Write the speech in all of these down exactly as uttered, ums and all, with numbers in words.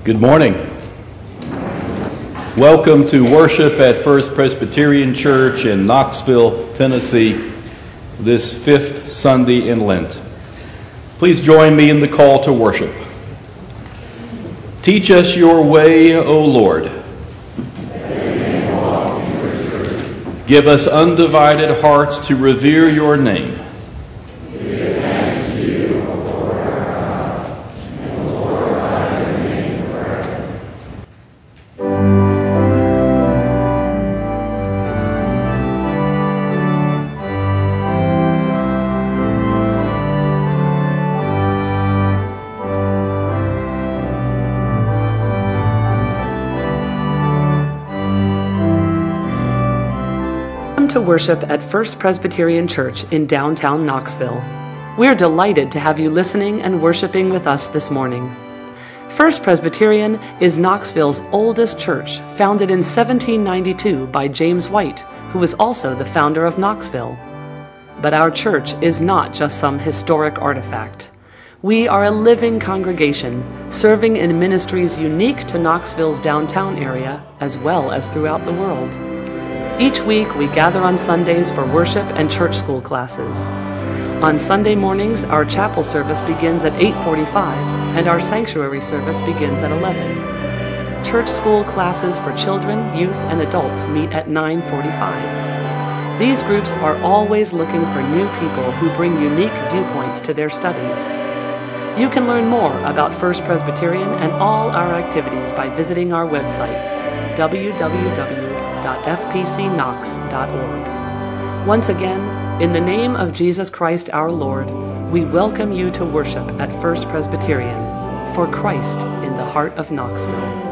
Good morning. Welcome to worship at First Presbyterian Church in Knoxville, Tennessee, this fifth Sunday in Lent. Please join me in the call to worship. Teach us your way, O Lord. Give us undivided hearts to revere your name. To worship at First Presbyterian Church in downtown Knoxville. We're delighted to have you listening and worshiping with us this morning. First Presbyterian is Knoxville's oldest church, founded in seventeen ninety-two by James White, who was also the founder of Knoxville. But our church is not just some historic artifact. We are a living congregation, serving in ministries unique to Knoxville's downtown area, as well as throughout the world. Each week, we gather on Sundays for worship and church school classes. On Sunday mornings, our chapel service begins at eight forty-five, and our sanctuary service begins at eleven. Church school classes for children, youth, and adults meet at nine forty-five. These groups are always looking for new people who bring unique viewpoints to their studies. You can learn more about First Presbyterian and all our activities by visiting our website, w w w dot f p c knox dot org. Once again, in the name of Jesus Christ our Lord, we welcome you to worship at First Presbyterian, for Christ in the heart of Knoxville.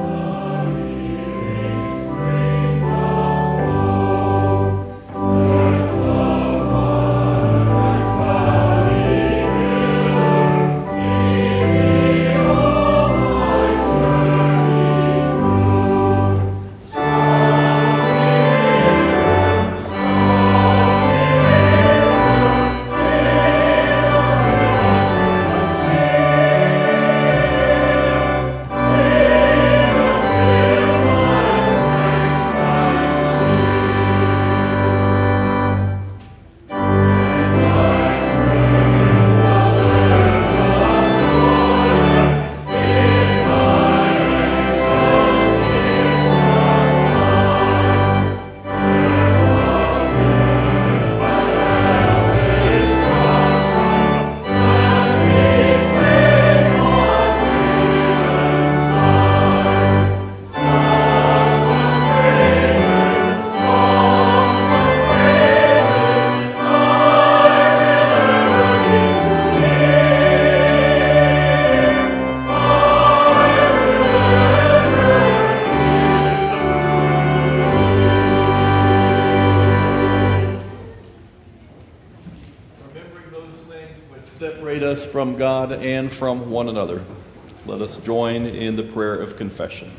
From God and from one another. Let us join in the prayer of confession.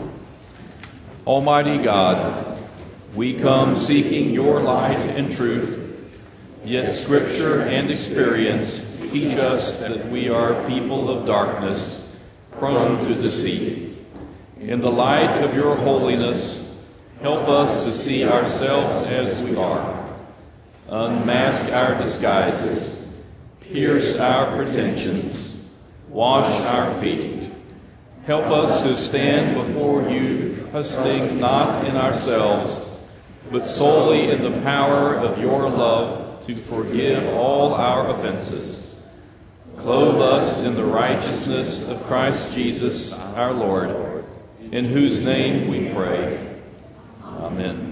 Almighty God, we come seeking your light and truth, yet Scripture and experience teach us that we are people of darkness, prone to deceit. In the light of your holiness, help us to see ourselves as we are. Unmask our disguises. Pierce our pretensions, wash our feet. Help us to stand before you, trusting not in ourselves, but solely in the power of your love to forgive all our offenses. Clothe us in the righteousness of Christ Jesus, our Lord, in whose name we pray. Amen.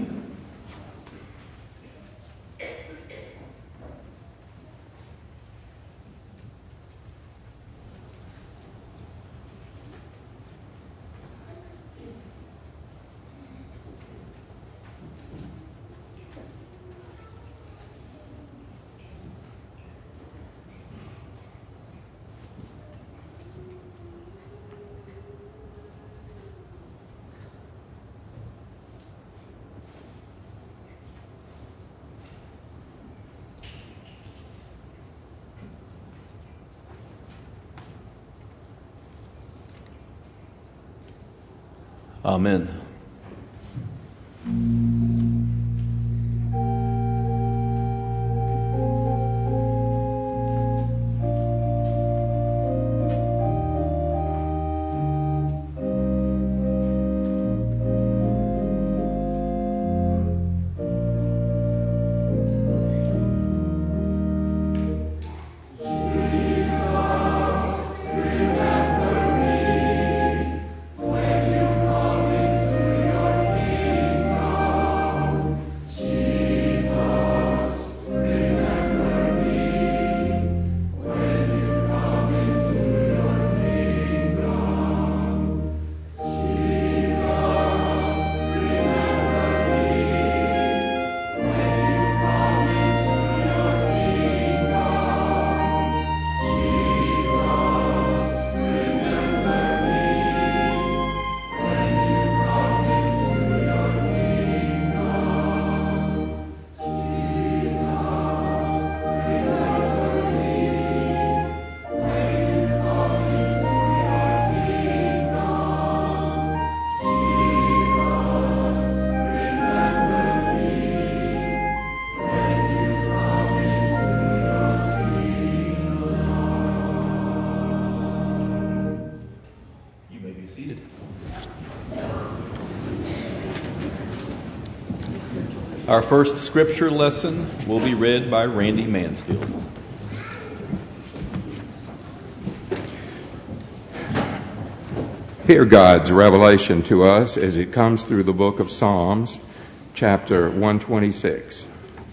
Amen. Our first scripture lesson will be read by Randy Mansfield. Hear God's revelation to us as it comes through the book of Psalms, chapter one twenty-six.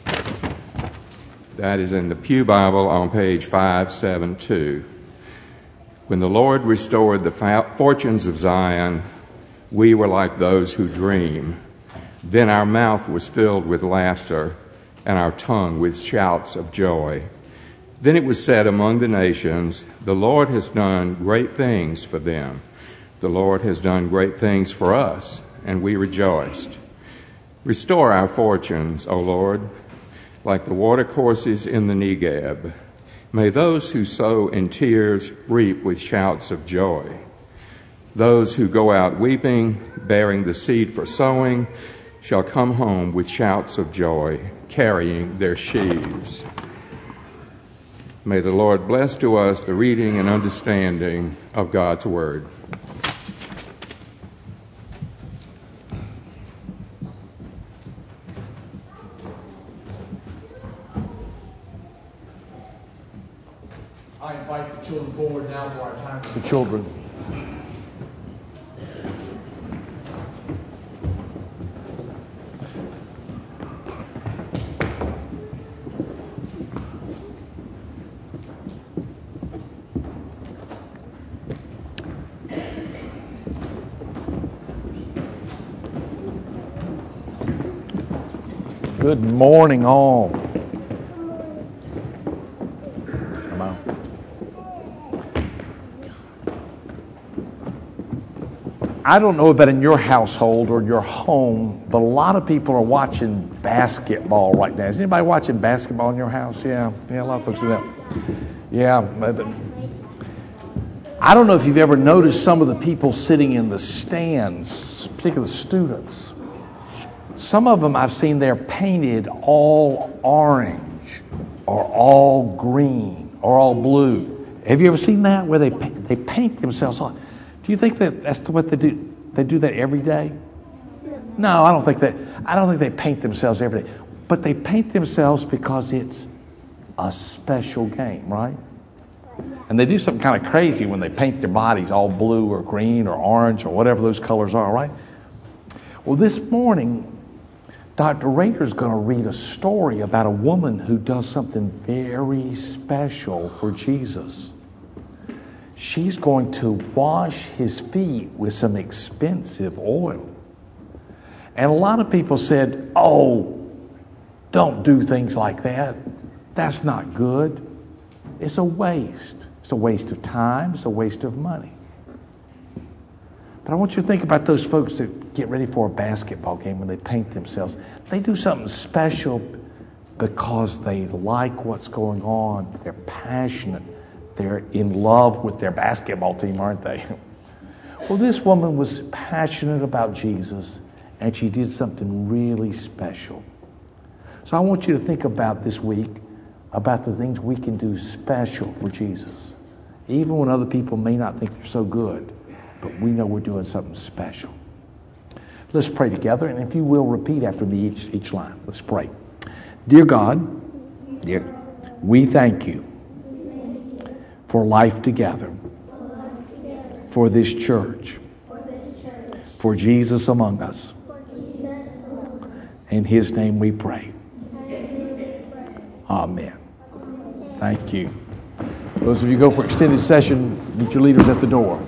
That is in the Pew Bible on page five seventy-two. When the Lord restored the fortunes of Zion, we were like those who dream. Then our mouth was filled with laughter, and our tongue with shouts of joy. Then it was said among the nations, the Lord has done great things for them. The Lord has done great things for us, and we rejoiced. Restore our fortunes, O Lord, like the watercourses in the Negeb. May those who sow in tears reap with shouts of joy. Those who go out weeping, bearing the seed for sowing, shall come home with shouts of joy, carrying their sheaves. May the Lord bless to us the reading and understanding of God's word. I invite the children forward now for our time with the children. Good morning, all. Come on. I don't know about in your household or your home, but a lot of people are watching basketball right now. Is anybody watching basketball in your house? Yeah, yeah, a lot of folks do that. Yeah, but I don't know if you've ever noticed some of the people sitting in the stands, particularly the students. Some of them I've seen they're painted all orange or all green or all blue. Have you ever seen that where they they paint themselves on? Do you think that that's what they do? They do that every day? No, I don't think that. I don't think they paint themselves every day. But they paint themselves because it's a special game, right? And they do something kind of crazy when they paint their bodies all blue or green or orange or whatever those colors are, right? Well, this morning, Doctor Rader's going to read a story about a woman who does something very special for Jesus. She's going to wash his feet with some expensive oil. And a lot of people said, oh, don't do things like that. That's not good. It's a waste. It's a waste of time. It's a waste of money. But I want you to think about those folks that get ready for a basketball game when they paint themselves. They do something special because they like what's going on. They're passionate. They're in love with their basketball team, aren't they? Well, this woman was passionate about Jesus, and she did something really special. So I want you to think about this week, about the things we can do special for Jesus. Even when other people may not think they're so good, but we know we're doing something special. Let's pray together, and if you will, repeat after me each, each line. Let's pray. Dear God, dear, we thank you for life together, for this church, for Jesus among us. In His name we pray. Amen. Thank you. Those of you who go for extended session, meet your leaders at the door.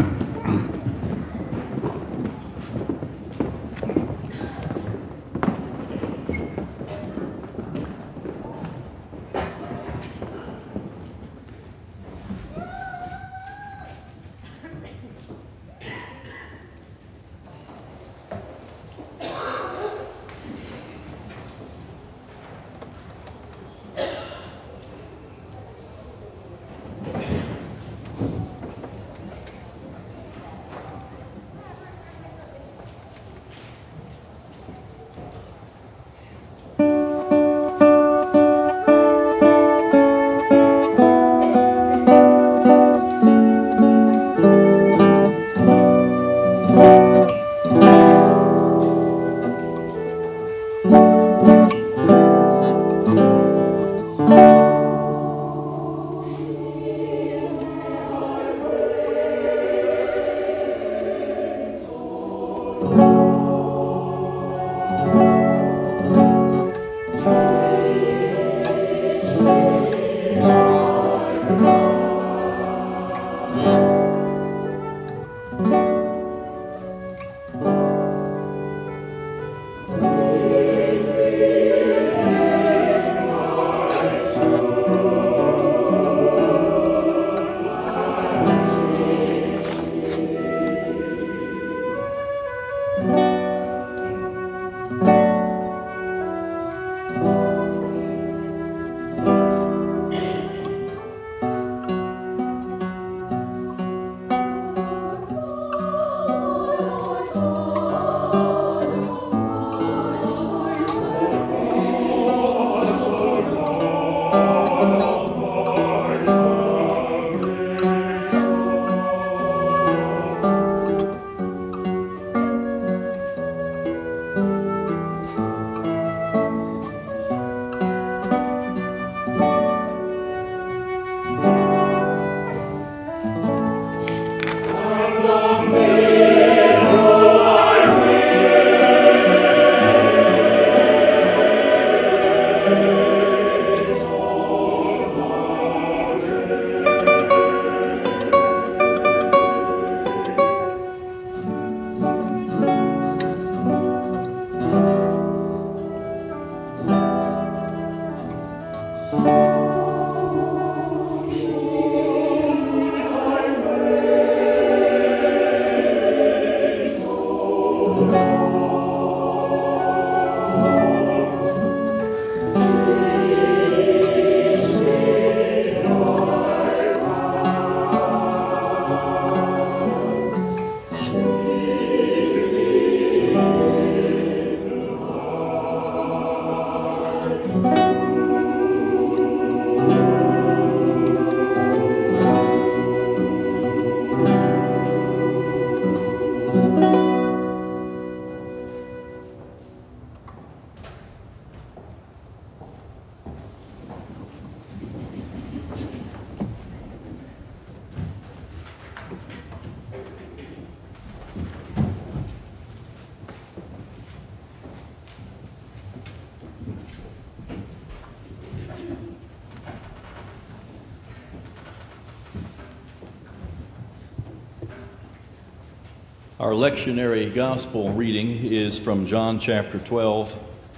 Our lectionary gospel reading is from John chapter twelve.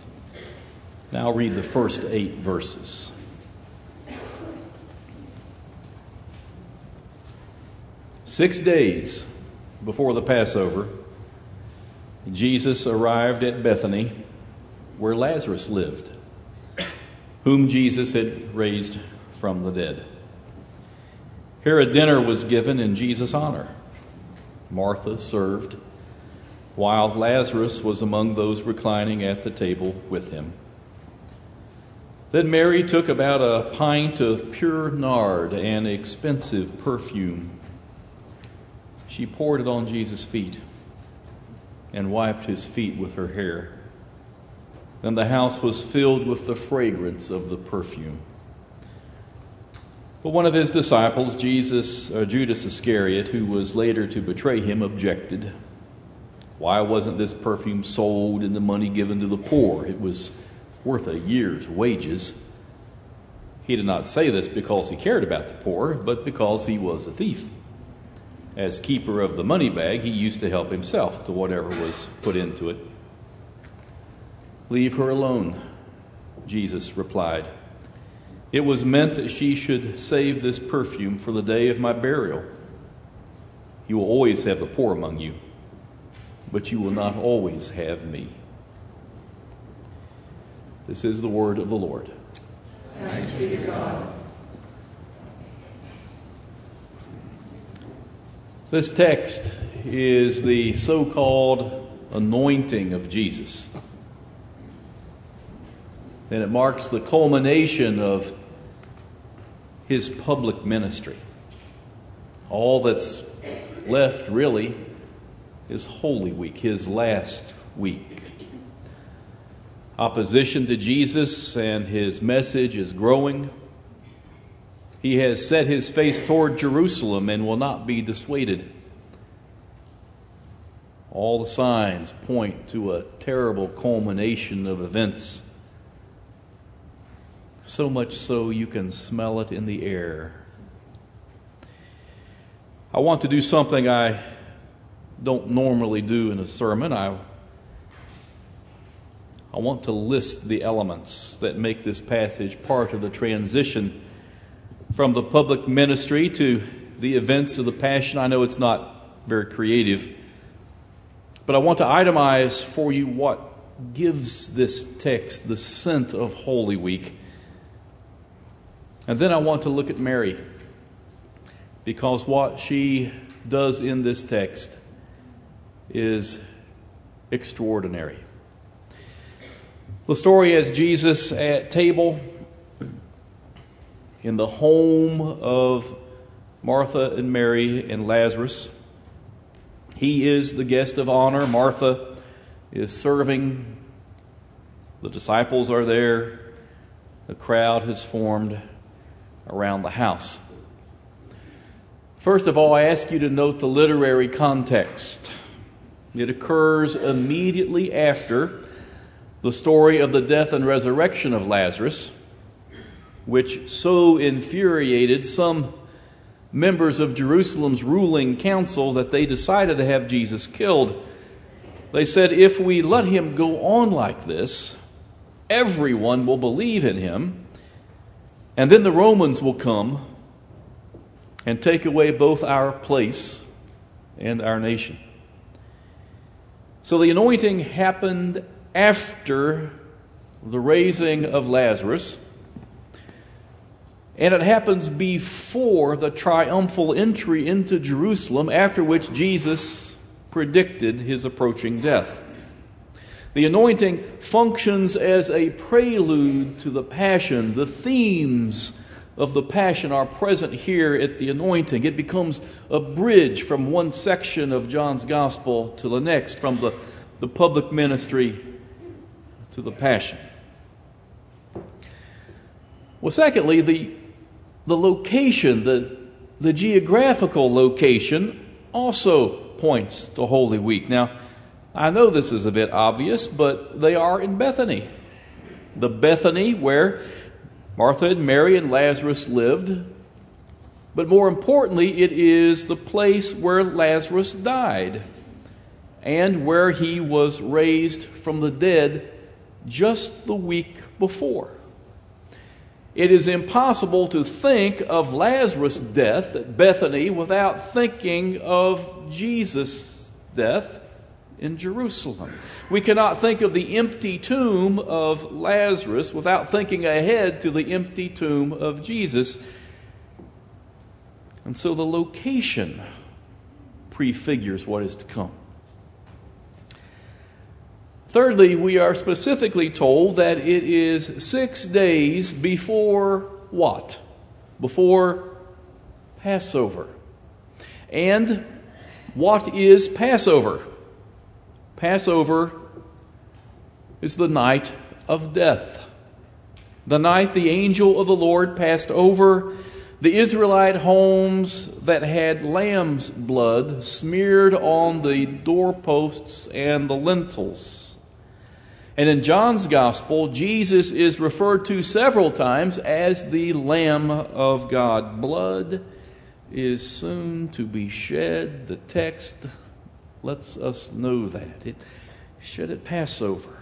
Now I'll read the first eight verses. Six days before the Passover, Jesus arrived at Bethany, where Lazarus lived, whom Jesus had raised from the dead. Here a dinner was given in Jesus' honor. Martha served, while Lazarus was among those reclining at the table with him. Then Mary took about a pint of pure nard, an expensive perfume. She poured it on Jesus' feet and wiped his feet with her hair. Then the house was filled with the fragrance of the perfume. But one of his disciples, Jesus, or Judas Iscariot, who was later to betray him, objected. Why wasn't this perfume sold and the money given to the poor? It was worth a year's wages. He did not say this because he cared about the poor, but because he was a thief. As keeper of the money bag, he used to help himself to whatever was put into it. Leave her alone, Jesus replied. It was meant that she should save this perfume for the day of my burial. You will always have the poor among you, but you will not always have me. This is the word of the Lord. Thanks be to God. This text is the so-called anointing of Jesus. And it marks the culmination of his public ministry. All that's left, really, is Holy Week, his last week. Opposition to Jesus and his message is growing. He has set his face toward Jerusalem and will not be dissuaded. All the signs point to a terrible culmination of events. So much so you can smell it in the air. I want to do something I don't normally do in a sermon. I, I want to list the elements that make this passage part of the transition from the public ministry to the events of the Passion. I know it's not very creative, but I want to itemize for you what gives this text the scent of Holy Week. And then I want to look at Mary, because what she does in this text is extraordinary. The story has Jesus at table in the home of Martha and Mary and Lazarus. He is the guest of honor. Martha is serving. The disciples are there. The crowd has formed around the house. First of all, I ask you to note the literary context. It occurs immediately after the story of the death and resurrection of Lazarus, which so infuriated some members of Jerusalem's ruling council that they decided to have Jesus killed. They said, if we let him go on like this, everyone will believe in him, and then the Romans will come and take away both our place and our nation. So the anointing happened after the raising of Lazarus, and it happens before the triumphal entry into Jerusalem, after which Jesus predicted his approaching death. The anointing functions as a prelude to the Passion. The themes of the Passion are present here at the anointing. It becomes a bridge from one section of John's Gospel to the next, from the, the public ministry to the Passion. Well, secondly, the, the location, the, the geographical location also points to Holy Week. Now, I know this is a bit obvious, but they are in Bethany. The Bethany where Martha and Mary and Lazarus lived. But more importantly, it is the place where Lazarus died and where he was raised from the dead just the week before. It is impossible to think of Lazarus' death at Bethany without thinking of Jesus' death in Jerusalem. We cannot think of the empty tomb of Lazarus without thinking ahead to the empty tomb of Jesus. And so the location prefigures what is to come. Thirdly, we are specifically told that it is six days before what? Before Passover. And what is Passover? Passover is the night of death. The night the angel of the Lord passed over the Israelite homes that had lamb's blood smeared on the doorposts and the lintels. And in John's Gospel, Jesus is referred to several times as the Lamb of God. Blood is soon to be shed. The text lets us know that. It shed at Passover.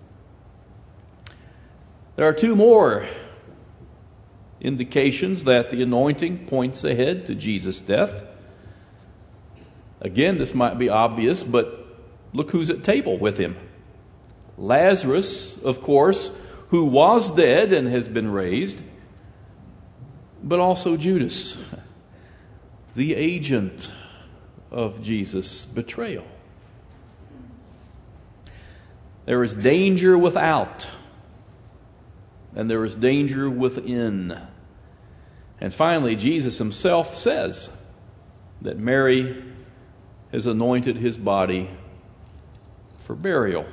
There are two more indications that the anointing points ahead to Jesus' death. Again, this might be obvious, but look who's at table with him. Lazarus, of course, who was dead and has been raised, but also Judas, the agent of Jesus' betrayal. There is danger without, and there is danger within. And finally, Jesus himself says that Mary has anointed his body for burial.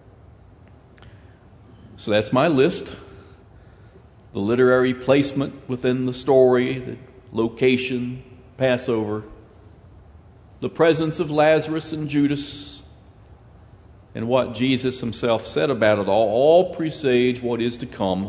So that's my list. The literary placement within the story, the location, Passover, the presence of Lazarus and Judas, and what Jesus himself said about it all, all presage what is to come.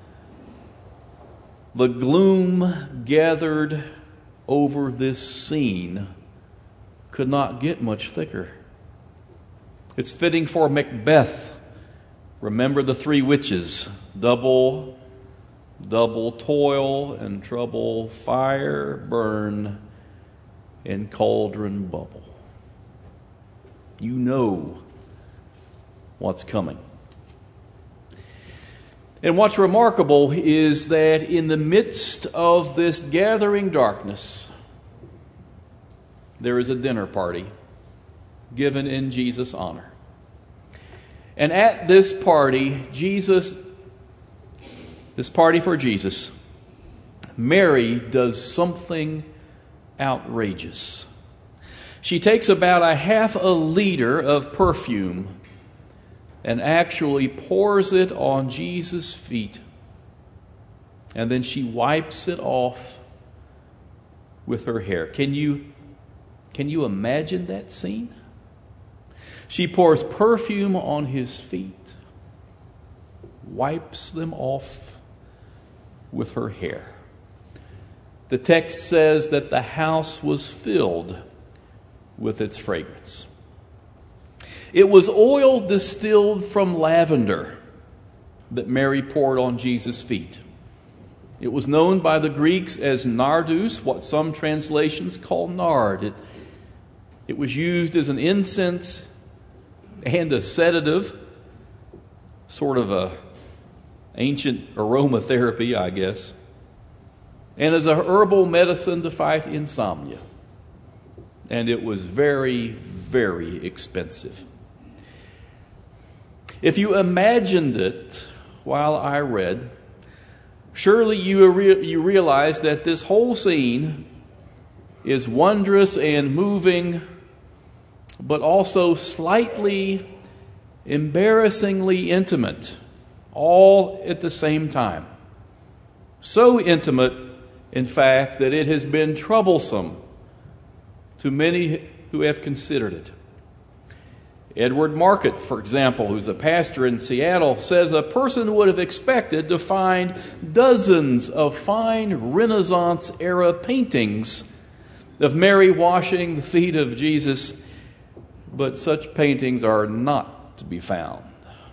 The gloom gathered over this scene could not get much thicker. It's fitting for Macbeth. Remember the three witches, double, double toil and trouble, fire, burn, and cauldron bubble. You know what's coming. And what's remarkable is that in the midst of this gathering darkness, there is a dinner party given in Jesus' honor. And at this party, Jesus, this party for Jesus, Mary does something outrageous. She takes about a half a liter of perfume and actually pours it on Jesus' feet. And then she wipes it off with her hair. Can you, can you imagine that scene? She pours perfume on his feet, wipes them off with her hair. The text says that the house was filled with its fragrance. It was oil distilled from lavender that Mary poured on Jesus' feet. It was known by the Greeks as nardus, what some translations call nard. It, it was used as an incense and a sedative, sort of a ancient aromatherapy, I guess, and as a herbal medicine to fight insomnia. And it was very, very expensive. If you imagined it while I read, surely you, re- you realize that this whole scene is wondrous and moving, but also slightly embarrassingly intimate, all at the same time. So intimate, in fact, that it has been troublesome to many who have considered it. Edward Market, for example, who's a pastor in Seattle, says a person would have expected to find dozens of fine Renaissance-era paintings of Mary washing the feet of Jesus, but such paintings are not to be found.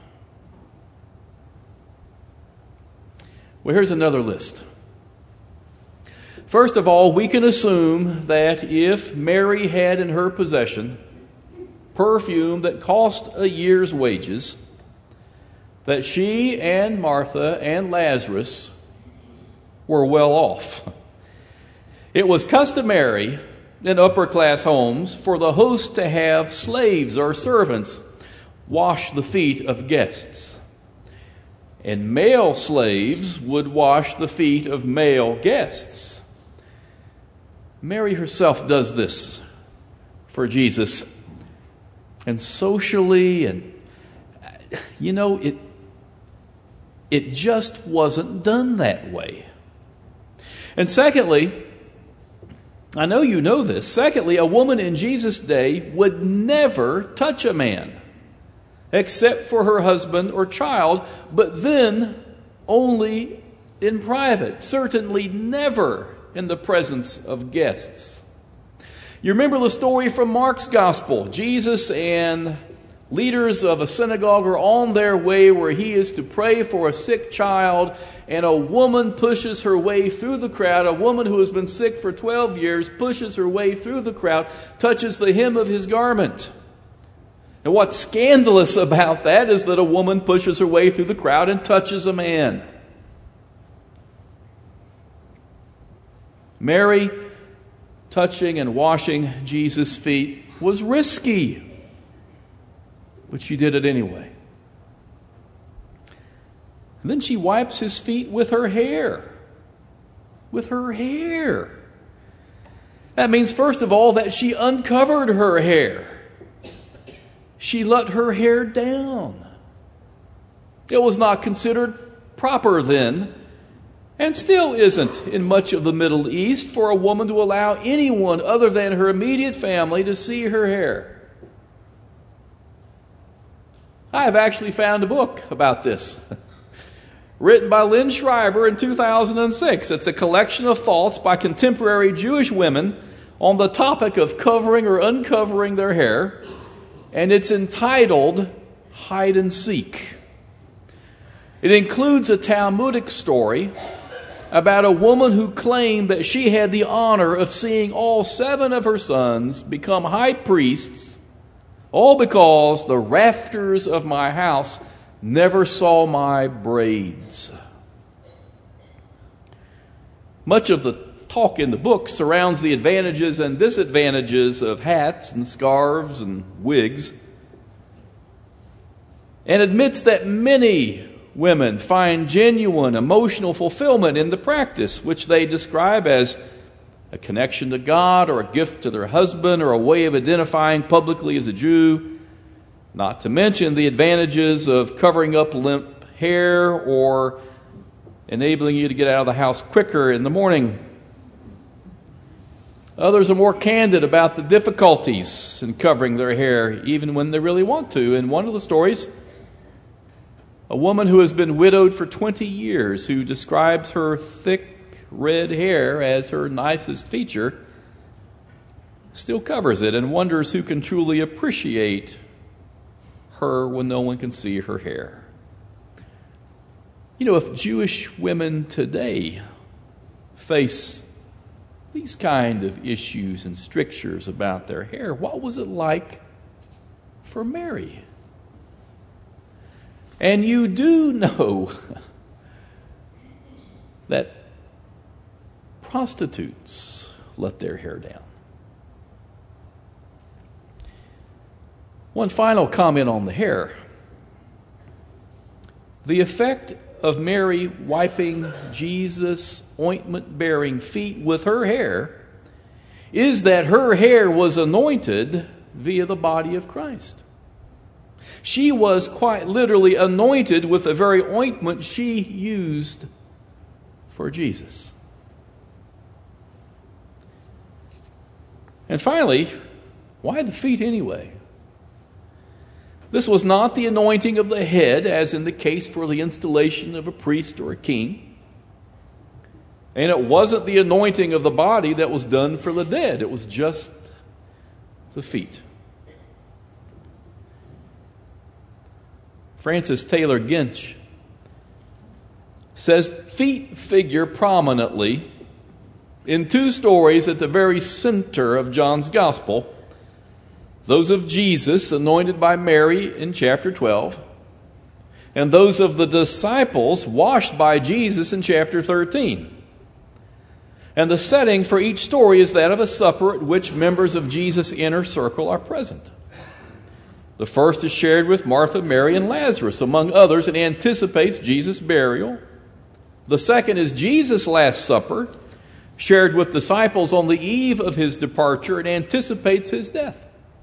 Well, here's another list. First of all, we can assume that if Mary had in her possession perfume that cost a year's wages, that she and Martha and Lazarus were well off. It was customary in upper-class homes for the host to have slaves or servants wash the feet of guests. And male slaves would wash the feet of male guests. Mary herself does this for Jesus. And socially, and you know, it, it just wasn't done that way. And secondly, I know you know this, secondly, a woman in Jesus' day would never touch a man except for her husband or child, but then only in private, certainly never in the presence of guests. You remember the story from Mark's Gospel. Jesus and leaders of a synagogue are on their way where he is to pray for a sick child, and a woman pushes her way through the crowd. A woman who has been sick for twelve years pushes her way through the crowd, touches the hem of his garment. And what's scandalous about that is that a woman pushes her way through the crowd and touches a man. Mary touching and washing Jesus' feet was risky, but she did it anyway. And then she wipes his feet with her hair. With her hair. That means, first of all, that she uncovered her hair. She let her hair down. It was not considered proper then, and still isn't in much of the Middle East, for a woman to allow anyone other than her immediate family to see her hair. I have actually found a book about this, written by Lynn Schreiber in two thousand six. It's a collection of thoughts by contemporary Jewish women on the topic of covering or uncovering their hair, and it's entitled Hide and Seek. It includes a Talmudic story about a woman who claimed that she had the honor of seeing all seven of her sons become high priests, all because the rafters of my house never saw my braids. Much of the talk in the book surrounds the advantages and disadvantages of hats and scarves and wigs, and admits that many women find genuine emotional fulfillment in the practice, which they describe as a connection to God or a gift to their husband or a way of identifying publicly as a Jew, not to mention the advantages of covering up limp hair or enabling you to get out of the house quicker in the morning. Others are more candid about the difficulties in covering their hair, even when they really want to. In one of the stories, a woman who has been widowed for twenty years, who describes her thick red hair as her nicest feature, still covers it and wonders who can truly appreciate her when no one can see her hair. You know, if Jewish women today face these kind of issues and strictures about their hair, what was it like for Mary? And you do know that prostitutes let their hair down. One final comment on the hair. The effect of Mary wiping Jesus' ointment-bearing feet with her hair is that her hair was anointed via the body of Christ. She was quite literally anointed with the very ointment she used for Jesus. And finally, why the feet anyway? This was not the anointing of the head, as in the case for the installation of a priest or a king. And it wasn't the anointing of the body that was done for the dead. It was just the feet. Francis Taylor Ginch says feet figure prominently in two stories at the very center of John's Gospel. Those of Jesus, anointed by Mary in chapter twelve, and those of the disciples, washed by Jesus in chapter thirteen. And the setting for each story is that of a supper at which members of Jesus' inner circle are present. The first is shared with Martha, Mary, and Lazarus, among others, and anticipates Jesus' burial. The second is Jesus' Last Supper, shared with disciples on the eve of his departure, and anticipates his death.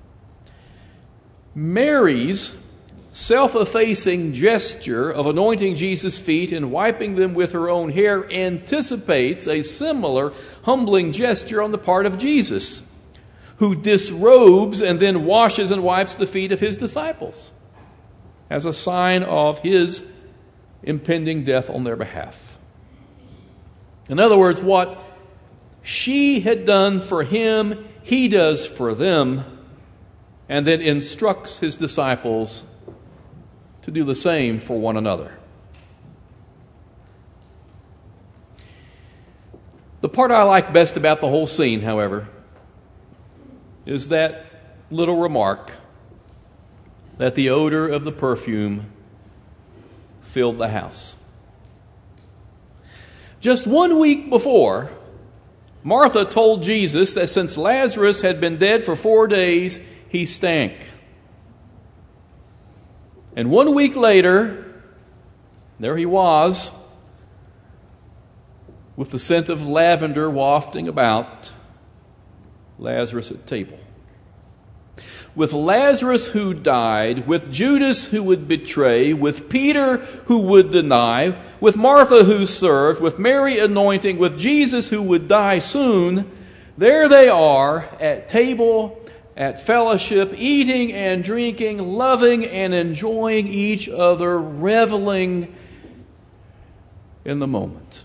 Mary's self-effacing gesture of anointing Jesus' feet and wiping them with her own hair anticipates a similar humbling gesture on the part of Jesus, who disrobes and then washes and wipes the feet of his disciples as a sign of his impending death on their behalf. In other words, what she had done for him, he does for them, and then instructs his disciples to do the same for one another. The part I like best about the whole scene, however, is that little remark that the odor of the perfume filled the house. Just one week before, Martha told Jesus that since Lazarus had been dead for four days, he stank. And one week later, there he was, with the scent of lavender wafting about, Lazarus at table. With Lazarus who died, with Judas who would betray, with Peter who would deny, with Martha who served, with Mary anointing, with Jesus who would die soon, there they are at table, at fellowship, eating and drinking, loving and enjoying each other, reveling in the moment.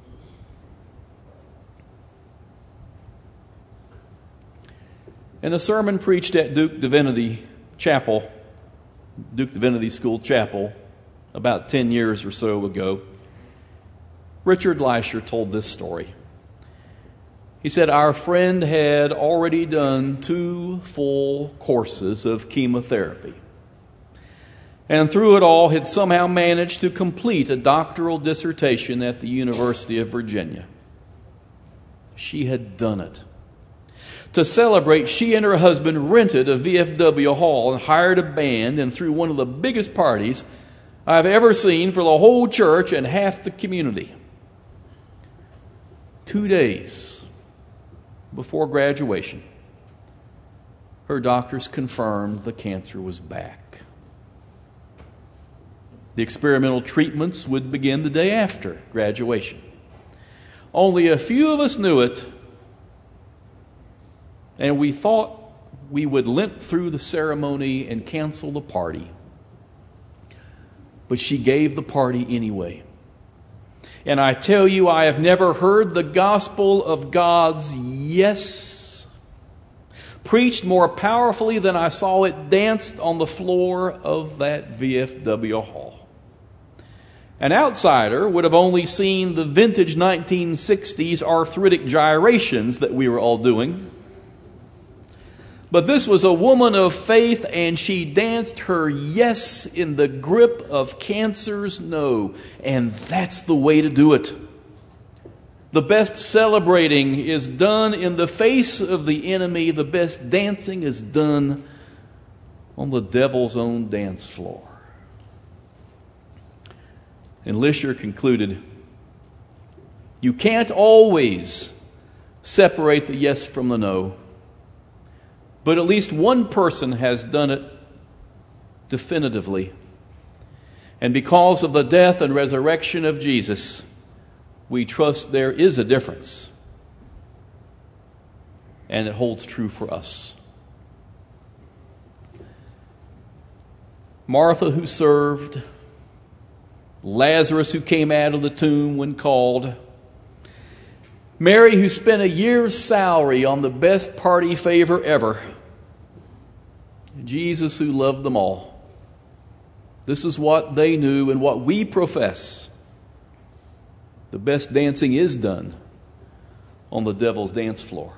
In a sermon preached at Duke Divinity Chapel, Duke Divinity School Chapel, about ten years or so ago, Richard Leisher told this story. He said, our friend had already done two full courses of chemotherapy, and through it all had somehow managed to complete a doctoral dissertation at the University of Virginia. She had done it. To celebrate, she and her husband rented a V F W hall and hired a band and threw one of the biggest parties I've ever seen for the whole church and half the community. Two days before graduation, her doctors confirmed the cancer was back. The experimental treatments would begin the day after graduation. Only a few of us knew it, and we thought we would limp through the ceremony and cancel the party. But she gave the party anyway. And I tell you, I have never heard the gospel of God's yes preached more powerfully than I saw it danced on the floor of that V F W hall. An outsider would have only seen the vintage nineteen sixties arthritic gyrations that we were all doing. But this was a woman of faith, and she danced her yes in the grip of cancer's no. And that's the way to do it. The best celebrating is done in the face of the enemy. The best dancing is done on the devil's own dance floor. And Leisher concluded, you can't always separate the yes from the no. But at least one person has done it definitively. And because of the death and resurrection of Jesus, we trust there is a difference. And it holds true for us. Martha, who served, Lazarus, who came out of the tomb when called, Mary, who spent a year's salary on the best party favor ever. Jesus, who loved them all. This is what they knew and what we profess. The best dancing is done on the devil's dance floor.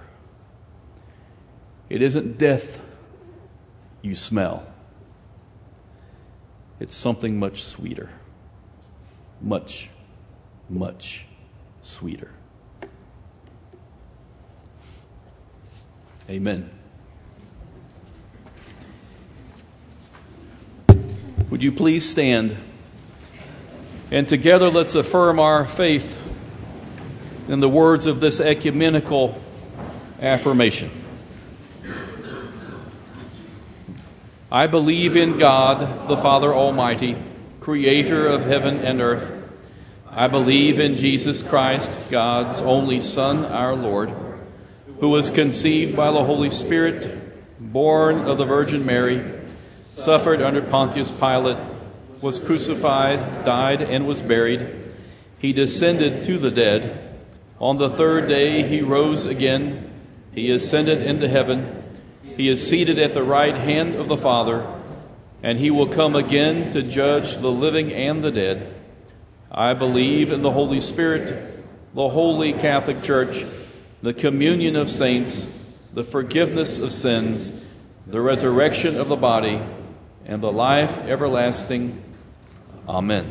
It isn't death you smell. It's something much sweeter. Much, much sweeter. Amen. Would you please stand? And together let's affirm our faith in the words of this ecumenical affirmation. I believe in God, the Father Almighty, creator of heaven and earth. I believe in Jesus Christ, God's only Son, our Lord, who was conceived by the Holy Spirit, born of the Virgin Mary, suffered under Pontius Pilate, was crucified, died, and was buried. He descended to the dead. On the third day he rose again. He ascended into heaven. He is seated at the right hand of the Father, and he will come again to judge the living and the dead. I believe in the Holy Spirit, the holy Catholic Church, the communion of saints, the forgiveness of sins, the resurrection of the body, and the life everlasting. Amen.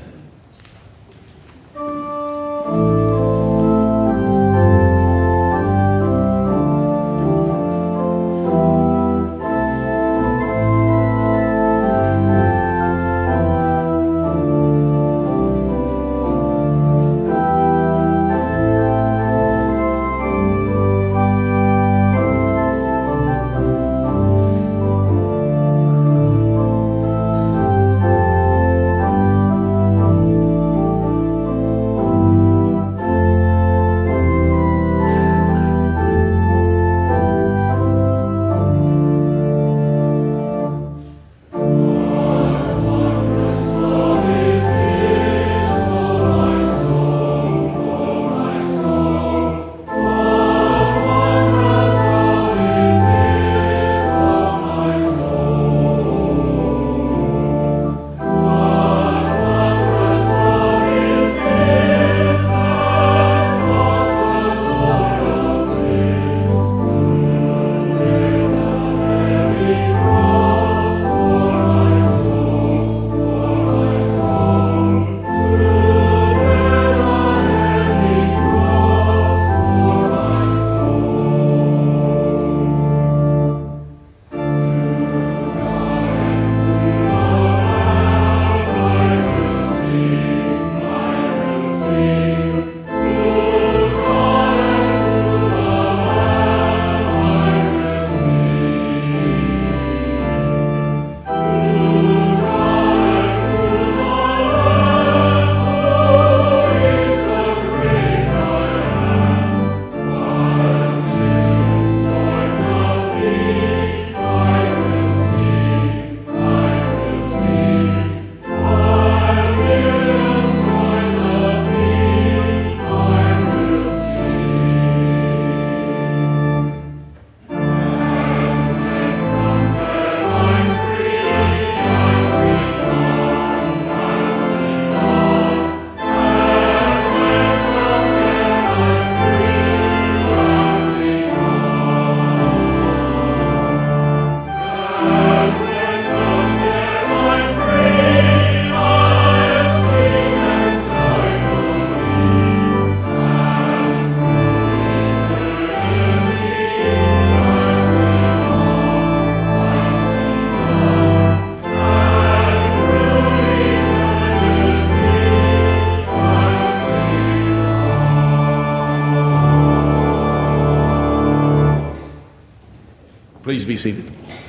Please be seated.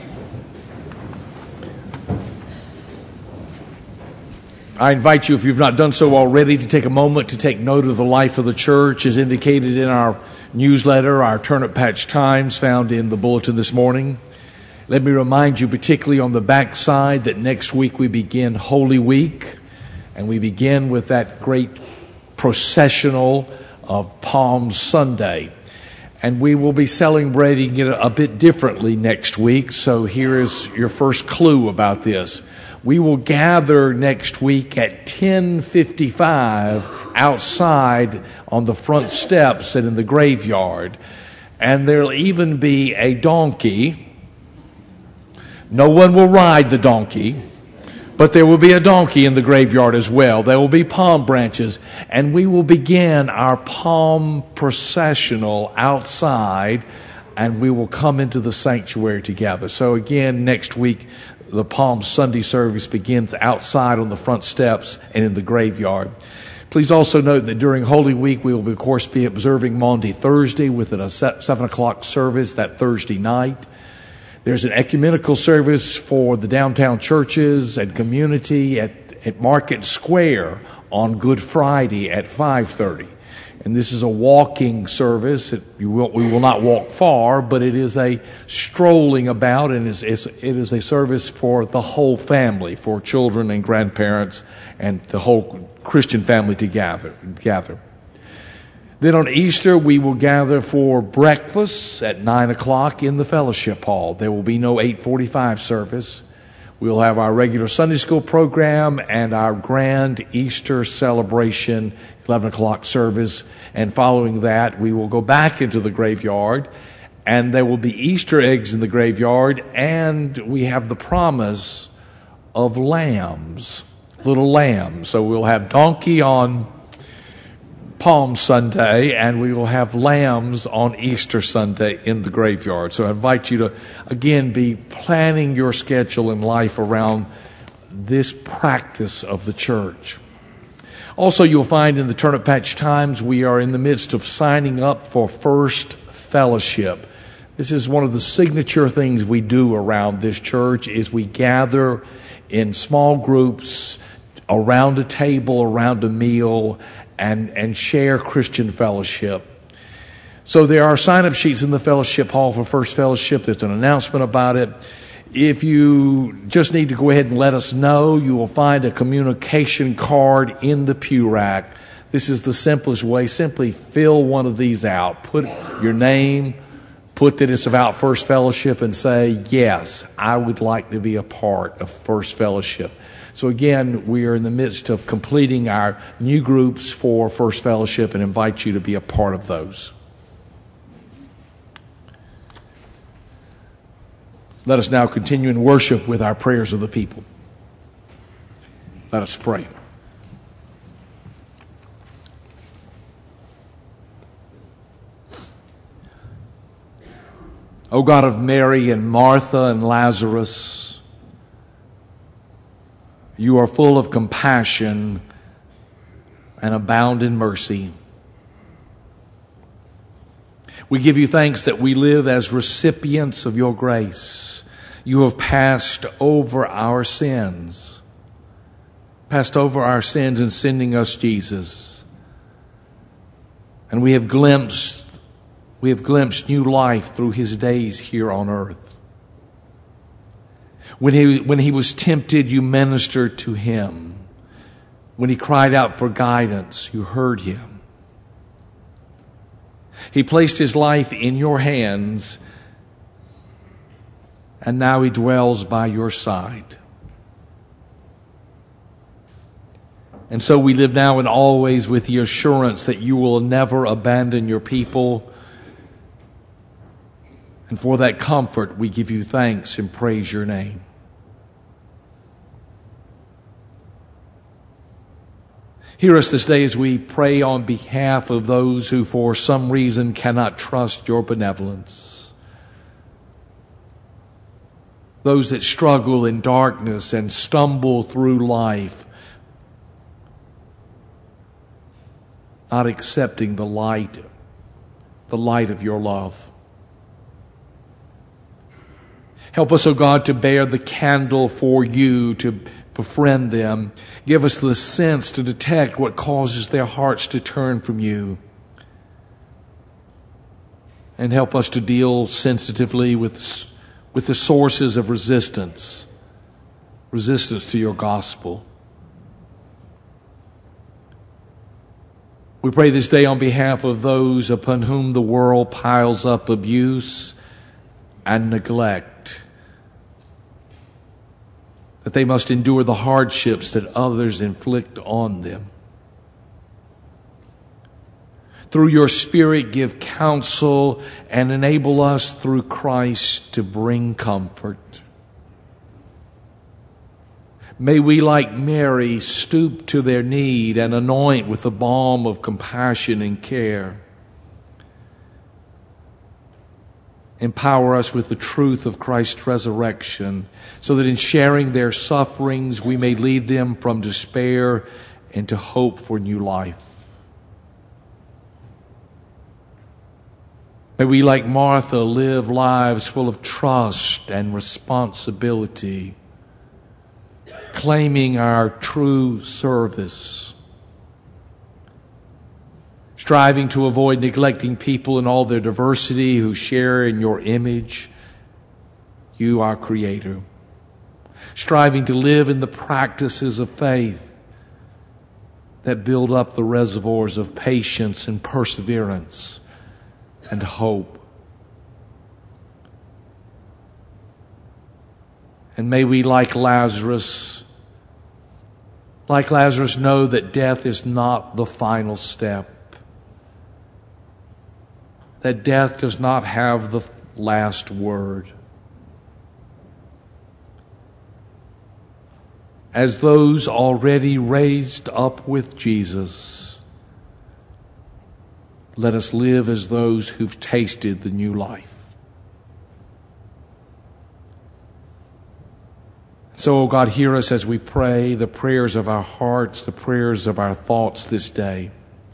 I invite you, if you've not done so already, to take a moment to take note of the life of the church as indicated in our newsletter, our Turnip Patch Times, found in the bulletin this morning. Let me remind you, particularly on the back side, that next week we begin Holy Week, and we begin with that great processional of Palm Sunday. And we will be celebrating it a bit differently next week, so here is your first clue about this. We will gather next week at ten fifty-five outside on the front steps and in the graveyard. And there'll even be a donkey. No one will ride the donkey, but there will be a donkey in the graveyard as well. There will be palm branches, and we will begin our palm processional outside and we will come into the sanctuary together. So again, next week, the Palm Sunday service begins outside on the front steps and in the graveyard. Please also note that during Holy Week, we will, of course, be observing Maundy Thursday with a seven o'clock service that Thursday night. There's an ecumenical service for the downtown churches and community at, at Market Square on Good Friday at five thirty. And this is a walking service. It, you will, we will not walk far, but it is a strolling about, and it is, it is a service for the whole family, for children and grandparents and the whole Christian family to gather. gather. Then on Easter, we will gather for breakfast at nine o'clock in the fellowship hall. There will be no eight forty-five service. We'll have our regular Sunday school program and our grand Easter celebration, eleven o'clock service. And following that, we will go back into the graveyard, and there will be Easter eggs in the graveyard, and we have the promise of lambs, little lambs. So we'll have donkey on Palm Sunday, and we will have lambs on Easter Sunday in the graveyard. So I invite you to, again, be planning your schedule and life around this practice of the church. Also, you'll find in the Turnip Patch Times, we are in the midst of signing up for First Fellowship. This is one of the signature things we do around this church, is we gather in small groups around a table, around a meal, and, and share Christian fellowship. So there are sign-up sheets in the fellowship hall for First Fellowship. There's an announcement about it. If you just need to go ahead and let us know, you will find a communication card in the pew rack. This is the simplest way. Simply fill one of these out. Put your name, put that it's about First Fellowship, and say, yes, I would like to be a part of First Fellowship. So again, we are in the midst of completing our new groups for First Fellowship and invite you to be a part of those. Let us now continue in worship with our prayers of the people. Let us pray. O God of Mary and Martha and Lazarus, you are full of compassion and abound in mercy. We give you thanks that we live as recipients of your grace. You have passed over our sins, passed over our sins in sending us Jesus. And we have glimpsed, we have glimpsed new life through his days here on earth. When he, when he was tempted, you ministered to him. When he cried out for guidance, you heard him. He placed his life in your hands, and now he dwells by your side. And so we live now and always with the assurance that you will never abandon your people. And for that comfort, we give you thanks and praise your name. Hear us this day as we pray on behalf of those who for some reason cannot trust your benevolence. Those that struggle in darkness and stumble through life, not accepting the light, the light of your love. Help us, O God, to bear the candle for you, to befriend them. Give us the sense to detect what causes their hearts to turn from you. And help us to deal sensitively with, with the sources of resistance, resistance to your gospel. We pray this day on behalf of those upon whom the world piles up abuse and neglect, that they must endure the hardships that others inflict on them. Through your Spirit, give counsel and enable us through Christ to bring comfort. May we, like Mary, stoop to their need and anoint with the balm of compassion and care. Empower us with the truth of Christ's resurrection, so that in sharing their sufferings we may lead them from despair into hope for new life. May we, like Martha, live lives full of trust and responsibility, claiming our true service, striving to avoid neglecting people in all their diversity who share in your image, you, our Creator, striving to live in the practices of faith that build up the reservoirs of patience and perseverance and hope. And may we, like Lazarus, like Lazarus, know that death is not the final step, that death does not have the last word. As those already raised up with Jesus, let us live as those who've tasted the new life. So, oh God, hear us as we pray the prayers of our hearts, the prayers of our thoughts this day.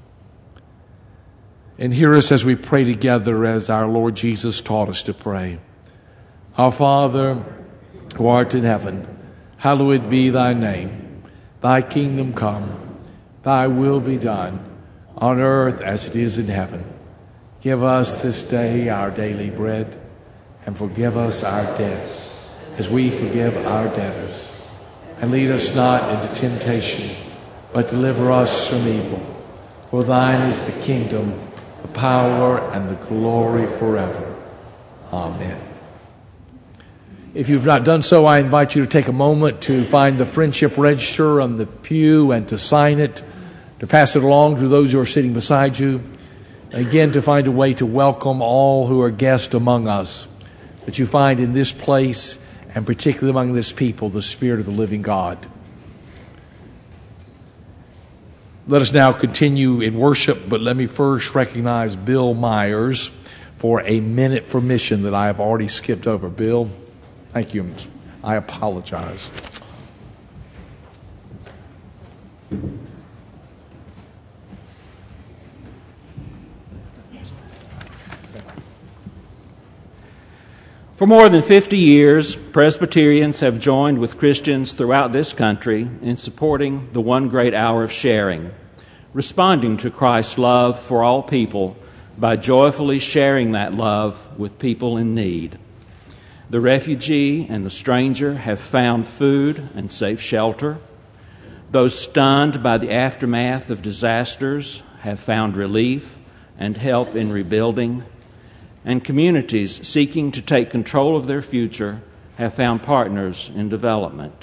And hear us as we pray together as our Lord Jesus taught us to pray. Our Father, who art in heaven, hallowed be thy name. Thy kingdom come, thy will be done, on earth as it is in heaven. Give us this day our daily bread, and forgive us our debts, as we forgive our debtors. And lead us not into temptation, but deliver us from evil. For thine is the kingdom, the power, and the glory forever. Amen. If you've not done so, I invite you to take a moment to find the friendship register on the pew and to sign it, to pass it along to those who are sitting beside you. Again, to find a way to welcome all who are guests among us, that you find in this place, and particularly among this people, the Spirit of the living God. Let us now continue in worship, but let me first recognize Bill Myers for a minute for mission that I have already skipped over. Bill, thank you. I apologize. For more than fifty years, Presbyterians have joined with Christians throughout this country in supporting the One Great Hour of Sharing, responding to Christ's love for all people by joyfully sharing that love with people in need. The refugee and the stranger have found food and safe shelter. Those stunned by the aftermath of disasters have found relief and help in rebuilding. And communities seeking to take control of their future have found partners in development.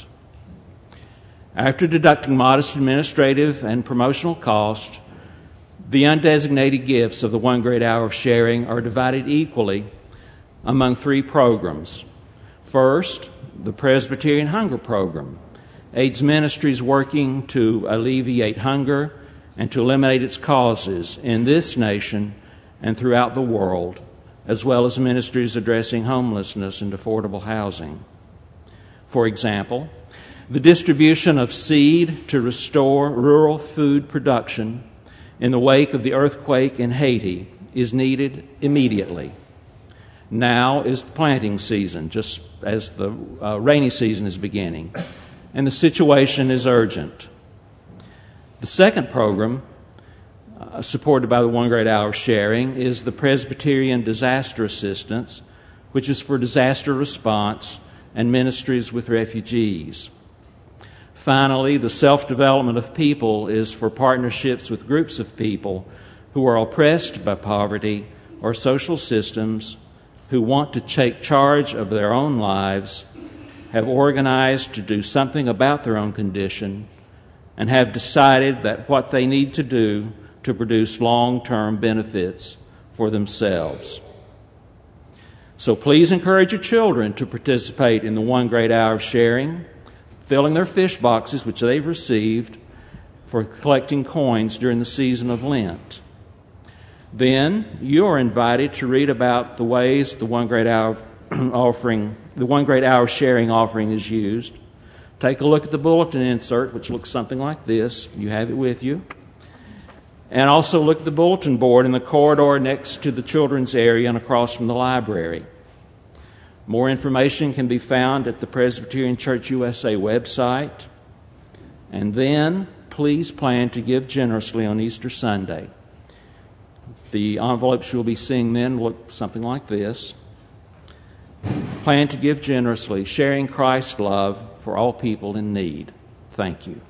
After deducting modest administrative and promotional costs, the undesignated gifts of the One Great Hour of Sharing are divided equally among three programs. First, the Presbyterian Hunger Program aids ministries working to alleviate hunger and to eliminate its causes in this nation and throughout the world, as well as ministries addressing homelessness and affordable housing. For example, the distribution of seed to restore rural food production in the wake of the earthquake in Haiti is needed immediately. Now is the planting season, just as the uh, rainy season is beginning, and the situation is urgent. The second program, Uh, supported by the One Great Hour of Sharing, is the Presbyterian Disaster Assistance, which is for disaster response and ministries with refugees. Finally, the Self-Development of People is for partnerships with groups of people who are oppressed by poverty or social systems, who want to take charge of their own lives, have organized to do something about their own condition, and have decided that what they need to do to produce long-term benefits for themselves. So please encourage your children to participate in the One Great Hour of Sharing, filling their fish boxes, which they've received, for collecting coins during the season of Lent. Then you are invited to read about the ways the one great hour offering, the one great hour sharing offering is used. Take a look at the bulletin insert, which looks something like this. You have it with you. And also look at the bulletin board in the corridor next to the children's area and across from the library. More information can be found at the Presbyterian Church U S A website. And then please plan to give generously on Easter Sunday. The envelopes you'll be seeing then look something like this. Plan to give generously, sharing Christ's love for all people in need. Thank you.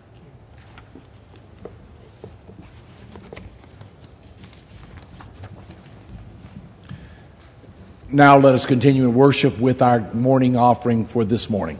Now let us continue in worship with our morning offering for this morning.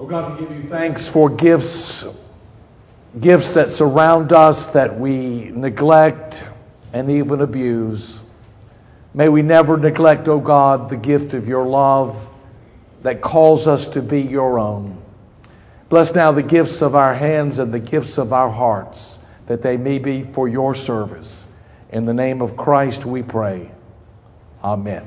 God, we give you thanks for gifts, gifts that surround us that we neglect and even abuse. May we never neglect, O God, the gift of your love that calls us to be your own. Bless now the gifts of our hands and the gifts of our hearts, that they may be for your service. In the name of Christ we pray. Amen.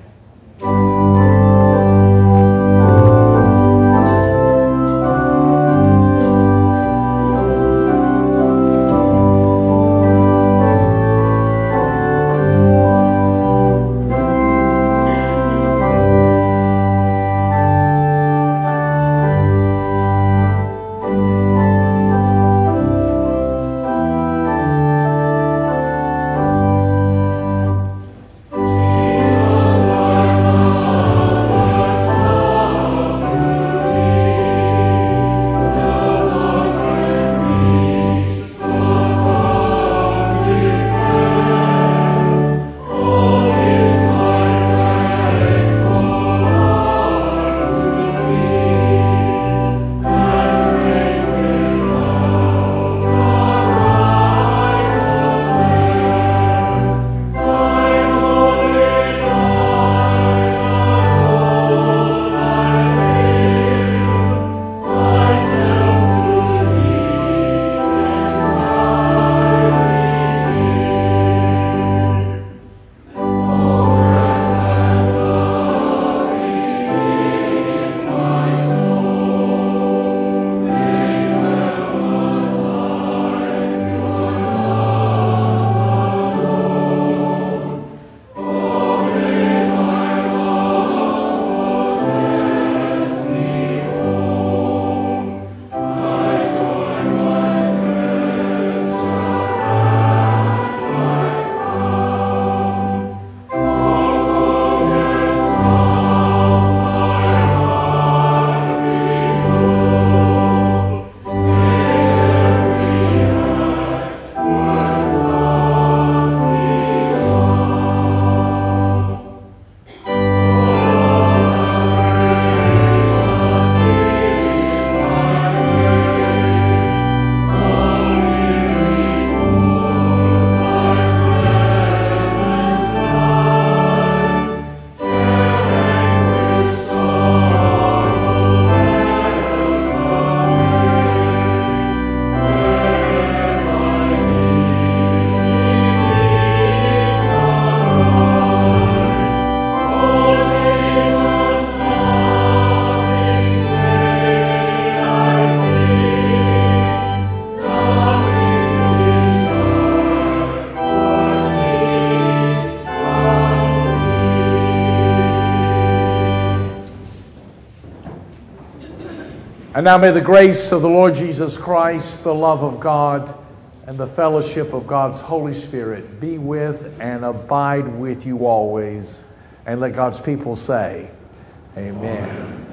And now may the grace of the Lord Jesus Christ, the love of God, and the fellowship of God's Holy Spirit be with and abide with you always. And let God's people say, Amen. Amen.